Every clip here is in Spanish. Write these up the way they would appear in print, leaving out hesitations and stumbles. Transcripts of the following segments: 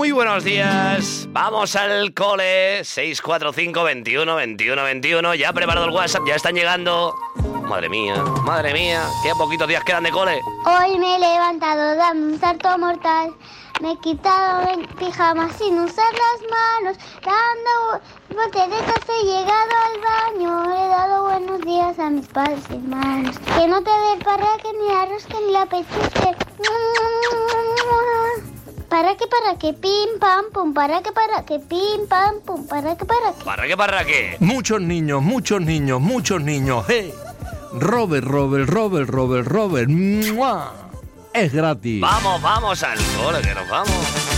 Muy buenos días. Vamos al cole. 645 21 21 21. Ya ha preparado el WhatsApp, ya están llegando. Madre mía, qué poquitos días quedan de cole. Hoy me he levantado dando un salto mortal. Me he quitado el pijama sin usar las manos. Dando volteretas he llegado al baño. He dado buenos días a mis padres y hermanos. Que no te dé el parraque, ni la rosca, ni la pechuste. Para que, pim, pam, pum, para que, pim, pam, pum, para que. ¿Para qué? Muchos niños, hey. Robert, ¡mua! Es gratis. Vamos al cole, que nos vamos.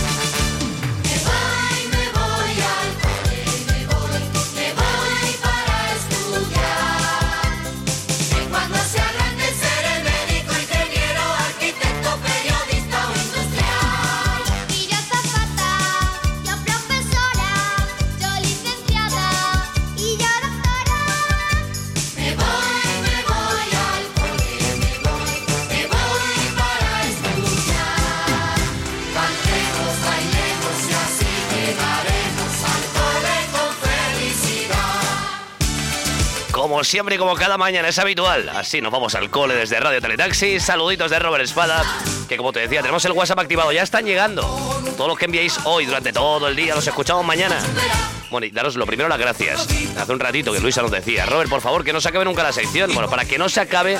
Como siempre y como cada mañana es habitual, así nos vamos al cole desde Radio Teletaxi. Saluditos de Robert Espada, que como te decía, tenemos el WhatsApp activado, ya están llegando. Todos los que enviéis hoy durante todo el día, los escuchamos mañana. Bueno, y daros lo primero las gracias. Hace un ratito que Luisa nos decía, Robert, por favor, que no se acabe nunca la sección. Bueno, para que no se acabe,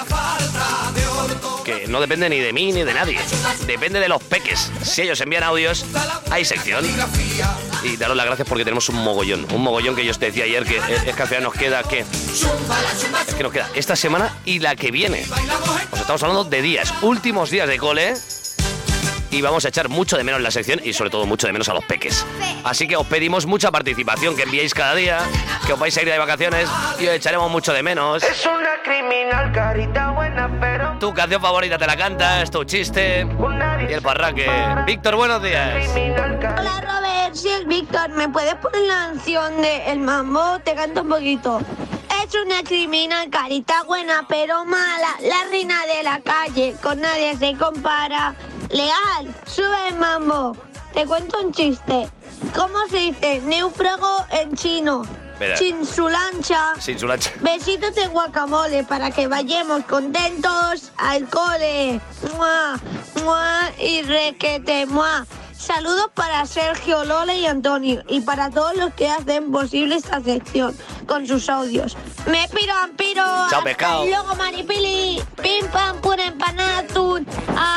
que no depende ni de mí ni de nadie. Depende de los peques. Si ellos envían audios, hay sección. Y daros las gracias porque tenemos un mogollón que yo os decía ayer, que es que al final nos queda, ¿qué? Es que nos queda esta semana y la que viene. Os estamos hablando de días, últimos días de cole. Y vamos a echar mucho de menos la sección y sobre todo mucho de menos a los peques. Así que os pedimos mucha participación, que enviéis cada día, que os vais a ir de vacaciones y os echaremos mucho de menos. Es una criminal, carita buena, pero... Tu canción favorita te la cantas, tu chiste y el parraque. Víctor, buenos días. Hola Robert, soy el Víctor. ¿Me puedes poner la canción de El Mambo? Te canto un poquito. Es una criminal, carita buena, pero mala. La reina de la calle, con nadie se compara. Leal, sube el mambo. Te cuento un chiste. ¿Cómo se dice náufrago en chino? Verá. Sin su lancha. Besitos de guacamole para que vayamos contentos al cole. ¡Mua! ¡Mua! Y requete, ¡mua! Saludos para Sergio, Lola y Antonio y para todos los que hacen posible esta sección con sus audios. Me piro, ampiro. Chao, pescado. Hasta luego, Maripili. Pim, pam, pura empanada, atún.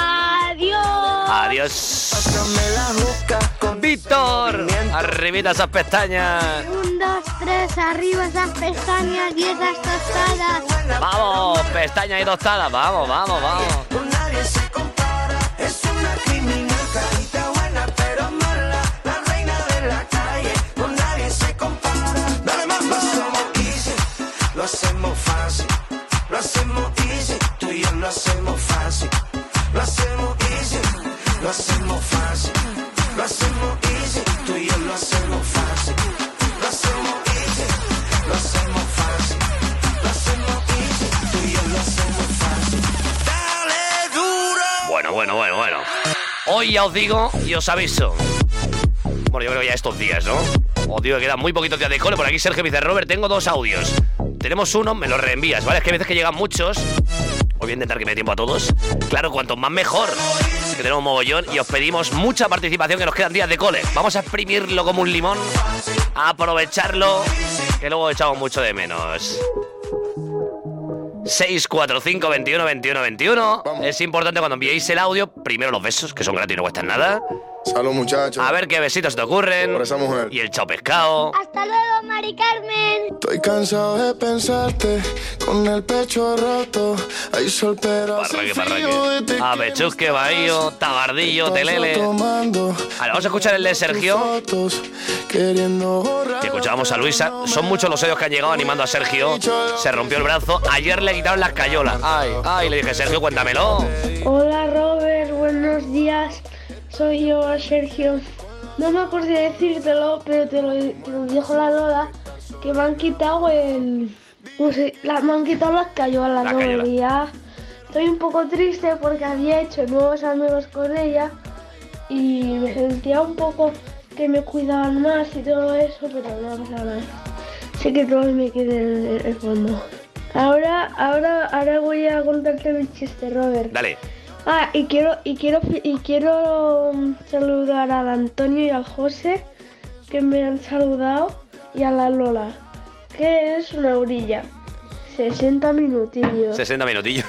Adiós. Adiós. Víctor, arribita esas pestañas. 1, 2, 3, arriba esas pestañas y esas tostadas. Vamos, pestañas y tostadas. Vamos. Con nadie se compara. Es una criminal, carita buena, pero mala. La reina de la calle. Con nadie se compara. Dale más, lo hacemos easy. Lo hacemos fácil. Lo hacemos easy. Tú y yo lo hacemos fácil. Lo hacemos easy. Lo hacemos fácil. Lo hacemos easy. Tú y yo lo hacemos fácil. Lo hacemos easy. Lo hacemos fácil. Lo hacemos easy. Tú y yo lo hacemos fácil. Dale duro. Bueno. Hoy ya os digo y os aviso. Bueno, yo creo que ya estos días, ¿no? Os digo que quedan muy poquitos días de cole. Por aquí Sergio me dice, Robert, tengo 2 audios. Tenemos uno, me lo reenvías, ¿vale? Es que hay veces que llegan muchos. Hoy voy a intentar que me dé tiempo a todos. Claro, cuanto más mejor. Es que tenemos mogollón y os pedimos mucha participación, que nos quedan días de cole. Vamos a exprimirlo como un limón, a aprovecharlo, que luego echamos mucho de menos. 645 21 21 21. Es importante cuando enviéis el audio, primero los besos, que son gratis y no cuestan nada. Salud, muchachos. A ver qué besitos te ocurren. Por esa mujer. Y el chao pescado. Hasta luego, Mari Carmen. Estoy cansado de pensarte con el pecho roto. Hay sol, pero hace frío desde que Apechusque, Bahío, Tabardillo, Telele. tomando. Ahora vamos a escuchar el de Sergio. Fotos, queriendo borrar. Que escuchábamos a Luisa. Son muchos los audios que han llegado animando a Sergio. Se rompió el brazo. Ayer le quitaron las cayolas. Ay, le dije, Sergio, cuéntamelo. Hola Robert, buenos días. Soy yo, Sergio. No me acordé de decírtelo, pero te lo dijo la Lola, que me han quitado me han quitado las cayolas, La ¿no? cayola. Y ya estoy un poco triste porque había hecho nuevos amigos con ella y me sentía un poco que me cuidaban más y todo eso, pero no pasa nada. Sé que todos me quieren en el fondo. Ahora voy a contarte mi chiste, Robert. Dale. Y quiero saludar al Antonio y al José, que me han saludado, y a la Lola, que es una orilla. 60 minutillos. 60 minutillos.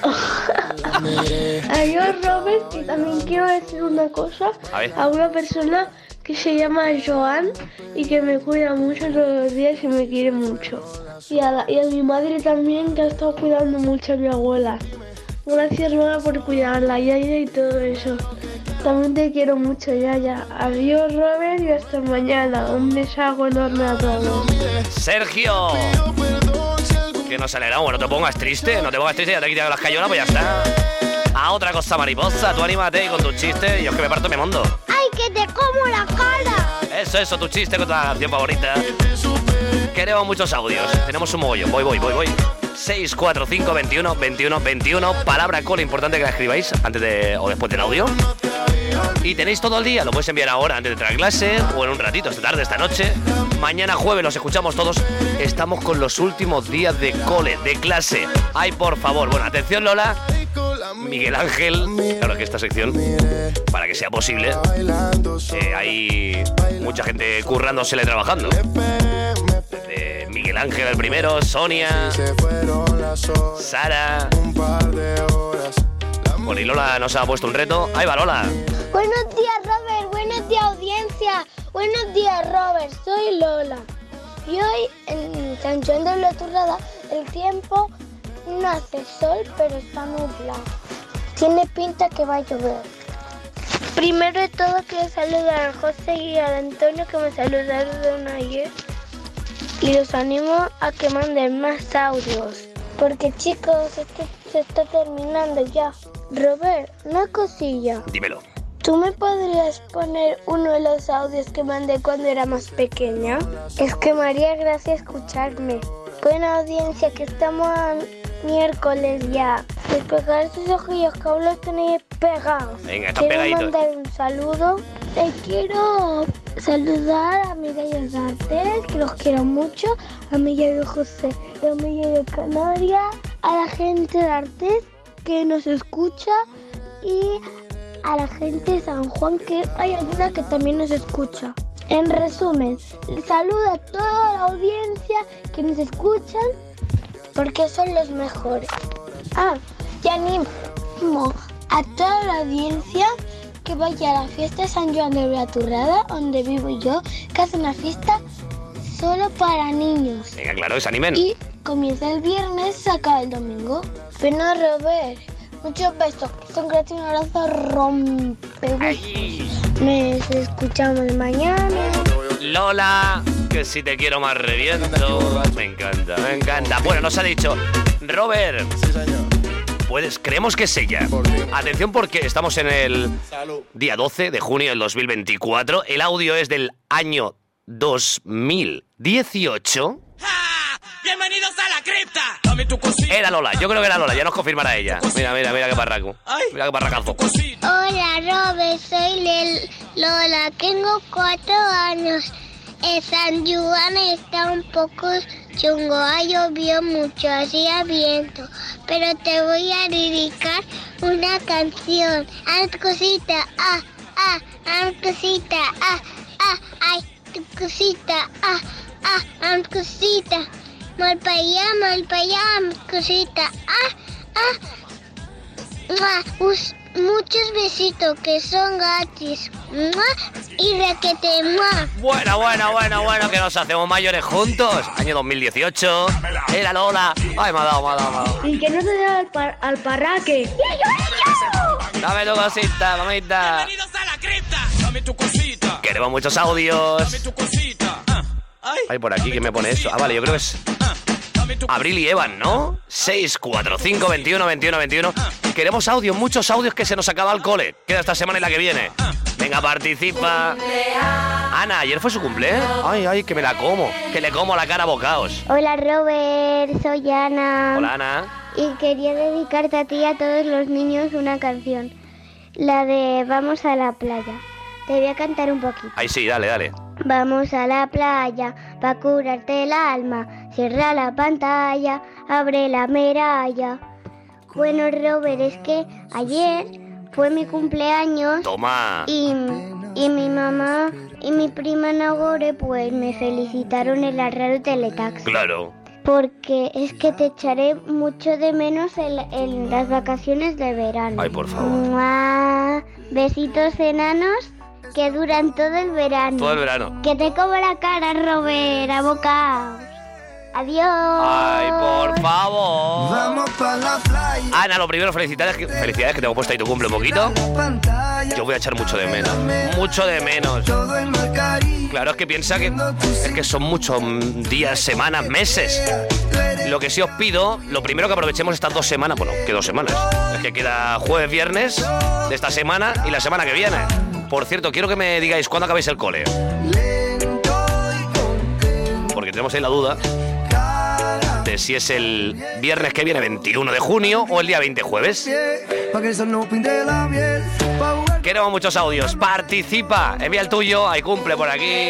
Adiós, Robert, y también quiero decir una cosa a una persona que se llama Joan y que me cuida mucho todos los días y me quiere mucho. Y a mi madre también, que ha estado cuidando mucho a mi abuela. Gracias, mamá, por cuidarla, Yaya, y todo eso. También te quiero mucho, Yaya. Adiós, Robert, y hasta mañana. Un besazo enorme a todos. Sergio, que nos alegramos. Bueno, no te pongas triste, ya te he quitado las cayolas, pues ya está. A otra cosa, mariposa, tú anímate con tu chiste y yo es que me parto mi mundo. ¡Ay, que te como la cara! Eso, tu chiste con tu canción favorita. Queremos muchos audios, tenemos un mogollón, voy. 645 21 21 21, palabra call importante que la escribáis antes de o después del audio. Y tenéis todo el día, lo puedes enviar ahora antes de entrar a clase o en un ratito, esta tarde, esta noche. Mañana jueves los escuchamos todos. Estamos con los últimos días de cole, de clase. Ay, por favor, bueno, atención, Lola. Miguel Ángel, claro que esta sección, para que sea posible, hay mucha gente currándosele trabajando. Miguel Ángel el primero, Sonia, Sara. Bueno, y Lola nos ha puesto un reto. Ahí va, Lola. Buenos días, Robert. Buenos días, audiencia. Buenos días, Robert. Soy Lola. Y hoy en San Juan de la Turrada el tiempo no hace sol, pero está nublado. Tiene pinta que va a llover. Primero de todo quiero saludar a José y a Antonio, que me saludaron ayer. Y los animo a que manden más audios. Porque, chicos, esto se está terminando ya. Robert, una cosilla. Dímelo. ¿Tú me podrías poner uno de los audios que mandé cuando era más pequeña? Es que me haría gracia escucharme. Buena audiencia, que estamos a miércoles ya. Despegar esos ojillos que aún los tenéis pegados. Venga, están pegaditos. Quiero mandar un saludo. Quiero saludar a Mireia Artes, que los quiero mucho. A Miguel José, a Miguel Canarias, a la gente de Artes que nos escucha y a la gente de San Juan, que hay alguna que también nos escucha. En resumen, saludo a toda la audiencia que nos escuchan porque son los mejores. Y animo a toda la audiencia que vaya a la fiesta de San Joan de la Turrada, donde vivo yo, que hace una fiesta solo para niños. Venga, claro, que se animen. Y comienza el viernes, se acaba el domingo. Pero no, Robert, muchos besos. Un gracias, un abrazo, rompehuesos. Nos escuchamos mañana. Lola, que si te quiero más reviento. Me encanta. Bueno, nos ha dicho Robert. Sí, señor. Creemos que es ella. Atención, porque estamos en el día 12 de junio del 2024. El audio es del año 2018. ¡Bienvenidos a la cripta! Dame tu cosita. Era Lola, yo creo que era Lola, ya nos confirmará ella. Mira qué parraco. Mira qué parracazo. Hola, Robert, soy Lola, tengo 4 años. El San Juan está un poco chungo, ha llovido mucho, hacía viento, pero te voy a dedicar una canción. Haz cosita, haz cosita, ay, tu cosita, haz cosita. Mal para allá, cosita, muchos besitos que son gratis. Y requete. Bueno, que nos hacemos mayores juntos. Año 2018. Era Lola. Ay, me ha dado. Y que no te dé al parraque. Dame tu cosita, mamita. ¡Bienvenidos a la cripta! Dame tu cosita. Queremos muchos audios. Dame tu cosita. Hay por aquí que me pone eso. Vale, yo creo que es Abril y Evan, ¿no? 645 21 21 21. Queremos audios, muchos audios, que se nos acaba el cole. Queda esta semana y la que viene. Venga, participa. Ana, ayer fue su cumple. Ay, que me la como. Que le como la cara a bocaos. Hola, Robert, soy Ana. Hola, Ana. Y quería dedicarte a ti y a todos los niños una canción. La de Vamos a la playa. te voy a cantar un poquito. Ahí sí, dale, dale. Vamos a la playa pa' curarte el alma. Cierra la pantalla, abre la medalla. Bueno, Robert, es que ayer fue mi cumpleaños. Toma. Y mi mamá y mi prima Nagore pues me felicitaron en la radio Teletaxi. Claro. Porque es que te echaré mucho de menos en las vacaciones de verano. Ay, por favor. ¡Mua! Besitos enanos que duran todo el verano. Todo el verano. Que te como la cara, Robert, a bocaos. Adiós. Ay, por favor. Vamos pa' la playa. Ana, lo primero, felicidades que te hemos puesto ahí tu cumple un poquito. Yo voy a echar mucho de menos. Mucho de menos. Todo el mar Caribe. Claro, es que piensa que son muchos días, semanas, meses. Lo que sí os pido, lo primero que aprovechemos estas 2 semanas. Bueno, que 2 semanas. Es que queda jueves, viernes de esta semana y la semana que viene. Por cierto, quiero que me digáis cuándo acabáis el cole. Porque tenemos ahí la duda de si es el viernes que viene, 21 de junio, o el día 20, jueves. Queremos muchos audios. Participa, envía el tuyo, hay cumple por aquí.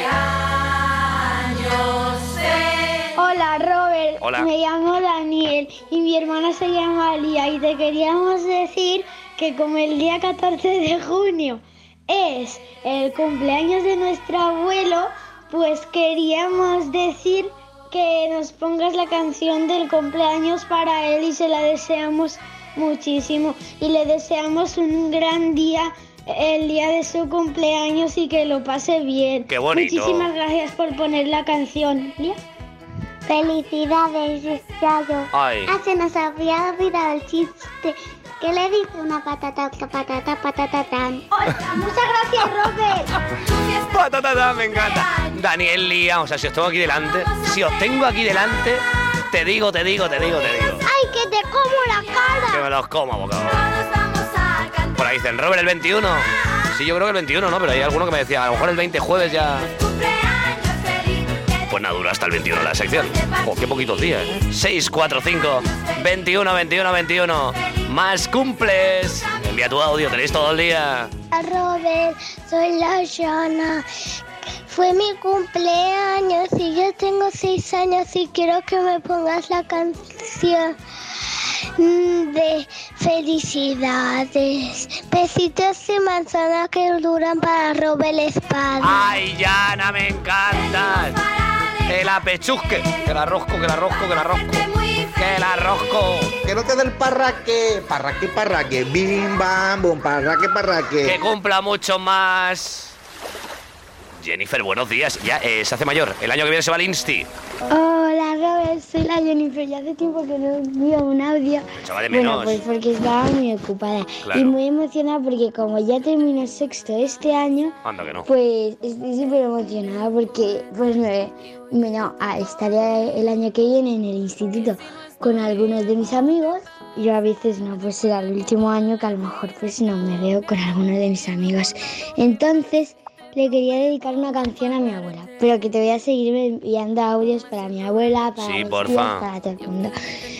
Hola, Robert. Hola. Me llamo Daniel y mi hermana se llama Lía y te queríamos decir que como el día 14 de junio es el cumpleaños de nuestro abuelo, pues queríamos decir que nos pongas la canción del cumpleaños para él y se la deseamos muchísimo y le deseamos un gran día el día de su cumpleaños y que lo pase bien. ¡Qué bonito! Muchísimas gracias por poner la canción. ¿Lía? Felicidades, Yayo. Ay. Ah, se nos había olvidado el chiste. ¿Qué le dice una patata, tan? Muchas gracias, Robert. Patatata, me encanta. Daniel, Lía, o sea, si os tengo aquí delante, te digo. ¡Ay, que te como la cara! Que me los como, bocado. Por ahí dicen, Robert, el 21. Sí, yo creo que el 21, ¿no? Pero hay alguno que me decía, a lo mejor el 20 jueves ya. Pues nada, dura hasta el 21 la sección. Oh, qué poquitos días. 645 21 21 21. Más cumples. Envía tu audio, tenéis todo el día. Robert, soy la Shana. Fue mi cumpleaños y yo tengo 6 años y quiero que me pongas la canción de felicidades. Besitos y manzanas que duran para Robert Espada. Ay, Yana, me encantas. Que la pechusque. Que la rosco. Que no te dé el parraque. Bim, bam, bum, parraque. Que cumpla mucho más. Jennifer, buenos días. Ya se hace mayor. El año que viene se va al Insti. Hola, Robert, soy la Jennifer. Ya hace tiempo que no envío un audio. Echaba de menos. Bueno, pues porque estaba muy ocupada. Claro. Y muy emocionada porque como ya termino sexto este año, Anda que no. pues estoy súper emocionada porque pues estaré el año que viene en el instituto con algunos de mis amigos. Yo a veces no, pues será el último año que a lo mejor pues no me veo con alguno de mis amigos. Entonces le quería dedicar una canción a mi abuela, pero que te voy a seguir enviando audios para mi abuela, para Sí, mis porfa. tías, para todo el mundo.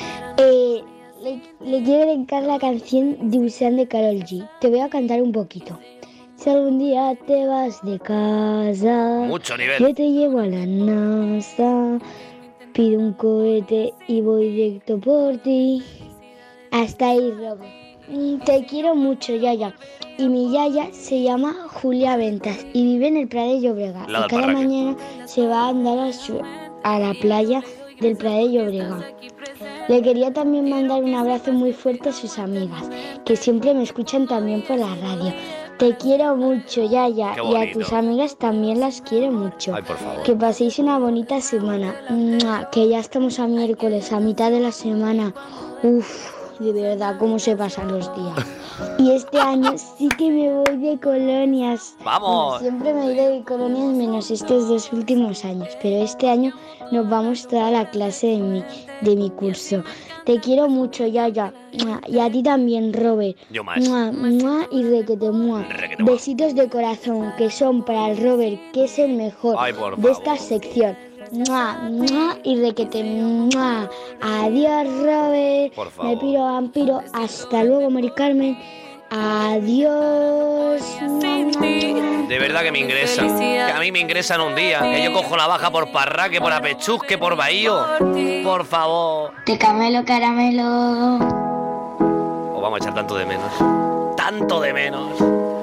Le quiero dedicar la canción Dibuixant de Karol G. Te voy a cantar un poquito. Si algún día te vas de casa, Mucho nivel. yo te llevo a la NASA, pido un cohete y voy directo por ti. Hasta ahí, Robert. Te quiero mucho, Yaya. Y mi Yaya se llama Julia Ventas y vive en el Prat de Llobregat. La Y del cada Parraque. mañana se va a andar a la playa del Prat de Llobregat. Le quería también mandar un abrazo muy fuerte a sus amigas, que siempre me escuchan también por la radio. Te quiero mucho, Yaya, Qué y a bonito. tus amigas también las quiero mucho. Ay, por favor. Que paséis una bonita semana. ¡Mua! Que ya estamos a miércoles, a mitad de la semana. Uf, de verdad, cómo se pasan los días. Y este año sí que me voy de colonias. ¡Vamos! Bueno, siempre me he ido de colonias menos estos 2 últimos años, pero este año nos vamos toda la clase de mi curso. Te quiero mucho, Yaya. ¡Mua! Y a ti también, Robert. Yo más. ¡Mua! ¡Mua! Y requete, mua. Requete, mua. Besitos de corazón, que son para el Robert, que es el mejor Ay, por de favor. esta sección. ¡Mua! ¡Mua! Y requete, ¡mua! Adiós, Robert. Por favor. Me piro vampiro. Hasta luego, Mari Carmen. Adiós. De verdad que me ingresan. Que a mí me ingresan un día. Que yo cojo la baja por Parraque, por Apechusque, por Bahío. Por favor. Te camelo caramelo. O vamos a echar tanto de menos. Tanto de menos.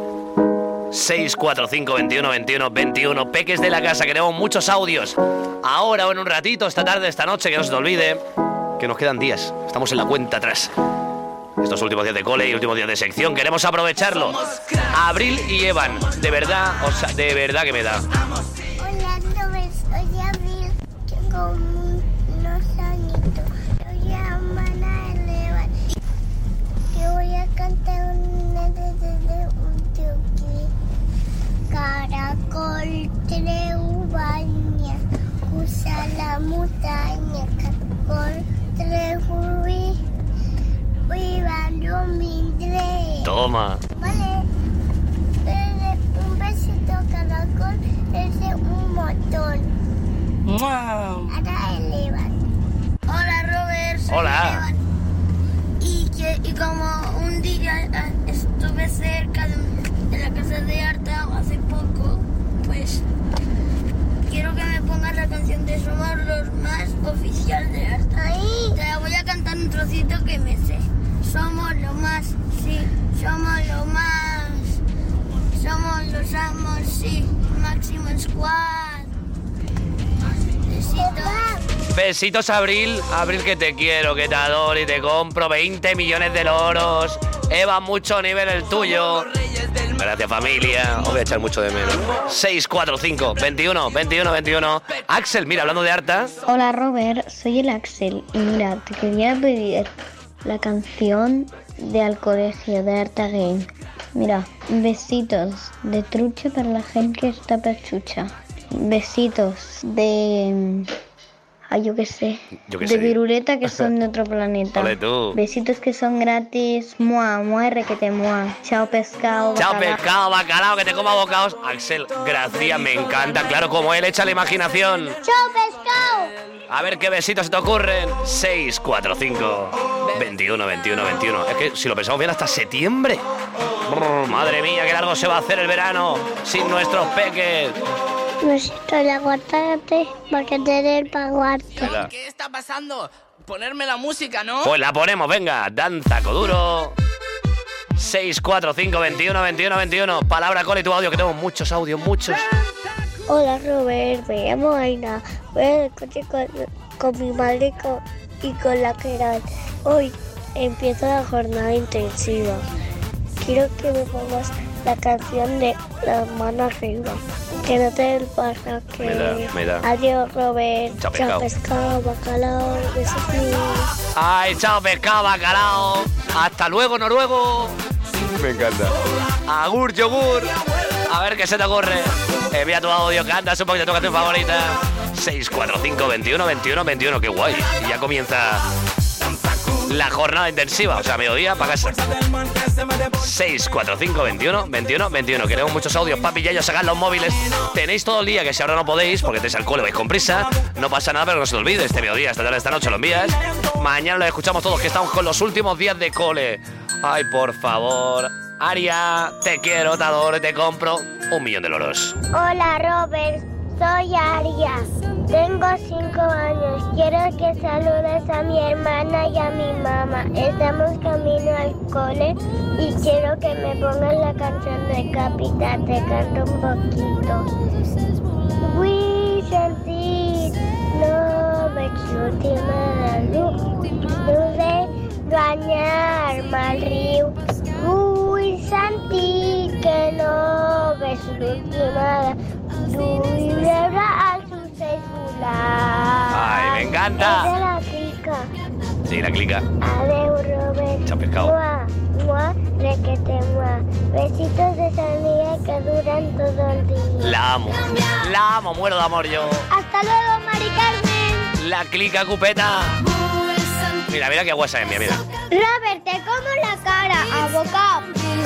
645 21 21 21. Peques de la casa, queremos muchos audios. Ahora o en un ratito, esta tarde, esta noche, que no se te olvide. Que nos quedan días. Estamos en la cuenta atrás. Estos últimos días de cole y últimos días de sección, queremos aprovecharlo. Abril y Evan, de verdad, o sea, de verdad que me da. Hola, Robert, soy Abril. Tengo unos añitos. Soy hermana de Evan. Que voy a cantar un tuki. Caracol treubaña, usa la montaña. Caracol treubaña. Toma. Vale. Un besito caracol es de un montón. Wow. Ahora el Evan. Hola, Robert. Soy Hola. Evan. Y como un día estuve cerca de la casa de Arta hace poco, pues quiero que me pongas la canción de Somos los Más oficial de Arta. Te la voy a cantar un trocito que me sé. Somos lo más, sí, somos lo más. Somos los amos, sí, máximo squad. Besitos. Besitos, Abril. Abril, que te quiero, que te adoro y te compro 20 millones de loros. Eva, mucho nivel el tuyo. Gracias, familia. Os voy a echar mucho de menos. 645 21 21 21. Axel, mira, hablando de Arta. Hola, Robert, soy el Axel. Y mira, te quería pedir la canción de Al Colegio de Arta Game. Mira, besitos de trucha para la gente que está pechucha. Besitos de... Ay, yo qué sé. De viruleta que son de otro planeta. Ole tú. Besitos que son gratis. Mua, muere que te mua. Chao pescado. Chao, bacalao. pescado, bacalao, que te coma bocaos. Axel, gracias, me encanta. Claro, como él echa la imaginación. Chao pescado. A ver qué besitos se te ocurren. 645 21 21 21. Es que si lo pensamos bien, hasta septiembre. Brr, madre mía, qué largo se va a hacer el verano sin nuestros peques. Besito de aguacate para que te dé el paguarte. ¿Qué está pasando? Ponerme la música, ¿no? Pues la ponemos, venga. Danza Coduro. 645 21 21 21. Palabra cole y tu audio, que tenemos muchos audios, muchos. Hola Robert, me llamo Aina. Voy al coche con mi madre y con la Keral. Hoy empieza la jornada intensiva. Quiero que me pongas la canción de Las manos arriba. Que no te dé el parraque. Me da. Adiós Robert. Chao, pescado. Chao pescado, bacalao, besos míos. Ay, chao, pescado, bacalao. Hasta luego, noruego. Me encanta. Agur, yogur. A ver qué se te ocurre. Envía tu audio, cantas un poquito tu canción favorita. 645 21 21 21. Qué guay. Y ya comienza la jornada intensiva. O sea, mediodía para casa. 645 21 21 21. Queremos muchos audios, papi, ya sacad los móviles. Tenéis todo el día, que si ahora no podéis, porque estáis al cole, vais con prisa. No pasa nada, pero no se te olvide. Este mediodía, esta tarde, esta noche lo envías. Mañana lo escuchamos todos, que estamos con los últimos días de cole. Ay, por favor. Aria, te quiero, te adoro y te compro 1.000.000 de loros. Hola Robert, soy Aria. Tengo 5 años. Quiero que saludes a mi hermana y a mi mamá. Estamos camino al cole y quiero que me pongas la canción de Capitán. Te canto un poquito. We sentir no me última la luz de bañar mal río. Uy, Santi, que no ves l'última Uy, veure al successful. Ay, me encanta. És de la clica. Sí, la clica. Adeu, Robert. Chao, pescado. Mua, mua, requete, mua. Besitos de sandía que duran todo el día. La amo, muero de amor yo. Hasta luego, Mari Carmen. La clica cupeta. Mira, mira qué guasa es mía, mira. Robert, te como la cara, abocado.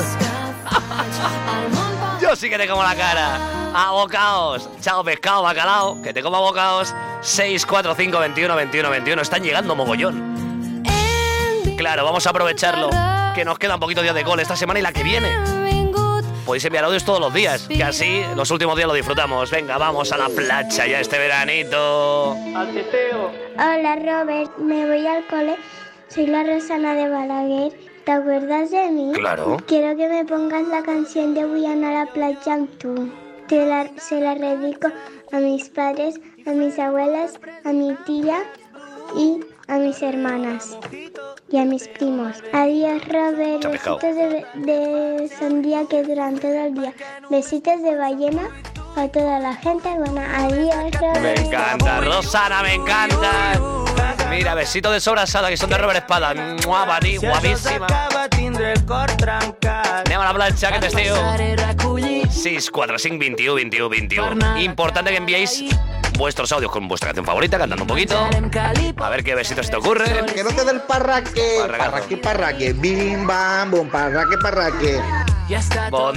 Yo sí que te como la cara. Abocaos. Chao, pescado, bacalao. Que te como abocaos. 645 21 21 21. Están llegando mogollón. Claro, vamos a aprovecharlo. que nos quedan poquitos días de cole esta semana y la que viene. Podéis enviar audios todos los días, que así los últimos días lo disfrutamos. Venga, vamos a la playa ya este veranito. Al teteo. Hola Robert, me voy al cole. Soy la Rosana de Balaguer. ¿Te acuerdas de mí? Claro. Quiero que me pongas la canción de Voy a la playa amb tu. Se la dedico a mis padres, a mis abuelas, a mi tía y a mis hermanas y a mis primos. Adiós Robert, besitos de sandía que duran todo el día. Besitos de ballena a toda la gente buena. Adiós Robert. Me encanta, Rosana, me encanta. Mira, besitos de sobrasada que son de Robert Espada. Mua, para ti, guapísima. Anem a la planxa, que t'esteu. 645 21 21 21. Importante que enviéis vuestros audios con vuestra canción favorita, cantando un poquito. A ver qué besitos te ocurre. Que no te dé el parraque. Parraque. Parraque. Bim, bam, bum, parraque. Bon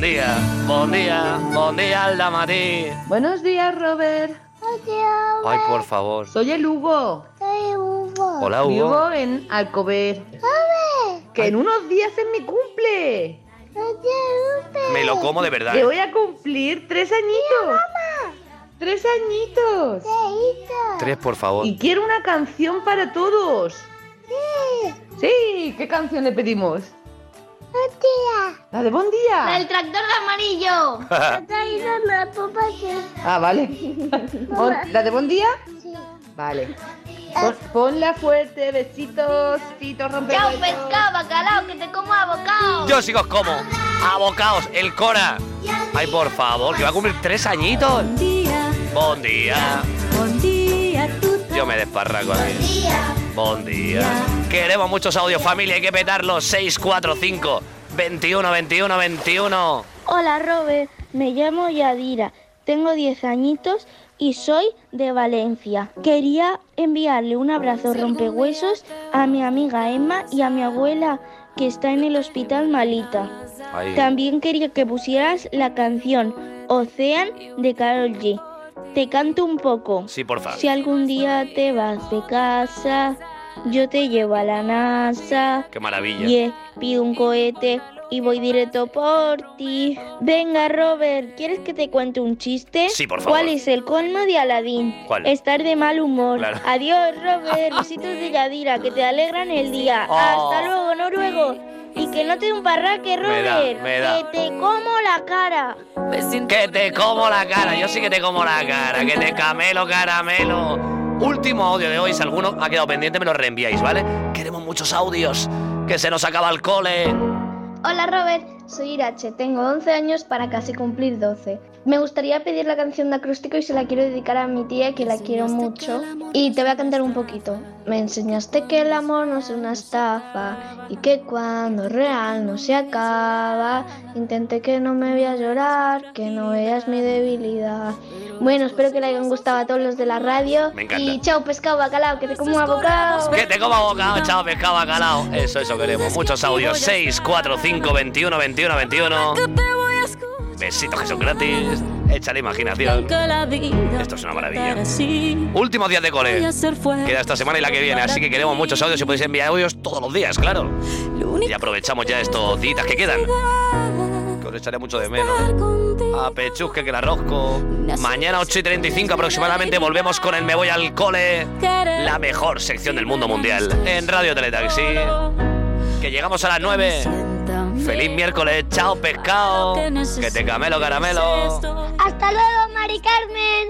dia, Alda Matí. Buenos días, Robert. Ay, por favor. Soy el Hugo. Soy Hugo. Hola, Hugo. Vivo en Alcover. Que en unos días es mi cumple. Me lo como de verdad. Que voy a cumplir 3 añitos. 3 añitos. 3, por favor. Y quiero una canción para todos. Sí, ¿qué canción le pedimos? Buen día. La de Bon Día. El tractor de amarillo. He traído una popa que... Ah, vale. ¿La de Bon Día? Sí. Vale. Ponla fuerte, besitos, pitos, Chao, rompehuesos. pescado, bacalao, que te como abocado. Yo sigo como abocaos, el Cora. Ay, por favor, que va a cumplir 3 añitos. Bon día. Yo me desparraco aquí. Bon día. Queremos muchos audios, familia, hay que petarlos. 645 21 21 21. Hola Robert, me llamo Yadira, tengo 10 añitos y soy de Valencia. Quería enviarle un abrazo rompehuesos a mi amiga Emma y a mi abuela que está en el hospital malita. Ay. También quería que pusieras la canción Ocean de Karol G. Te canto un poco. Sí, porfa. Si algún día te vas de casa, yo te llevo a la NASA. Qué maravilla. Y pido un cohete y voy directo por ti. Venga, Robert, ¿quieres que te cuente un chiste? Sí, por favor. ¿Cuál es el colmo de Aladín? ¿Cuál? Estar de mal humor. Claro. Adiós, Robert. Besitos de Yadira, que te alegran el día. Oh. Hasta luego, noruego. Y que no te dé un parraque, Robert. Me da. Que te como la cara. Que te como la cara, yo sí que te como la cara, que te camelo caramelo. Último audio de hoy, si alguno ha quedado pendiente me lo reenviáis, ¿vale? Queremos muchos audios, que se nos acaba el cole. Hola Robert, soy Irache, tengo 11 años para casi cumplir 12. Me gustaría pedir la canción de acróstico y se la quiero dedicar a mi tía, que la quiero mucho. Y te voy a cantar un poquito. Me enseñaste que el amor no es una estafa y que cuando es real no se acaba. Intenté que no me veas llorar, que no veas mi debilidad. Bueno, espero que le hayan gustado a todos los de la radio. Me encanta. Y chao pescado bacalao, que te como abocado. Que te como bocado, chao, pescado, bacalao. Eso queremos. Muchos audios. 6, 4, 5, 21, 21, 21. Besitos que son gratis. Echa la imaginación. Esto es una maravilla. Últimos días de cole. Queda esta semana y la que viene, así que queremos muchos audios y podéis enviar audios todos los días, claro. Y aprovechamos ya estos días que quedan. Que os echaré mucho de menos. A Pechusque, que la rosco. Mañana 8:35 aproximadamente volvemos con el Me Voy al Cole. La mejor sección del mundo mundial. En Radio Teletaxi. Que llegamos a las 9. Feliz miércoles, chao pescado. Que te camelo caramelo. Hasta luego, Mari Carmen.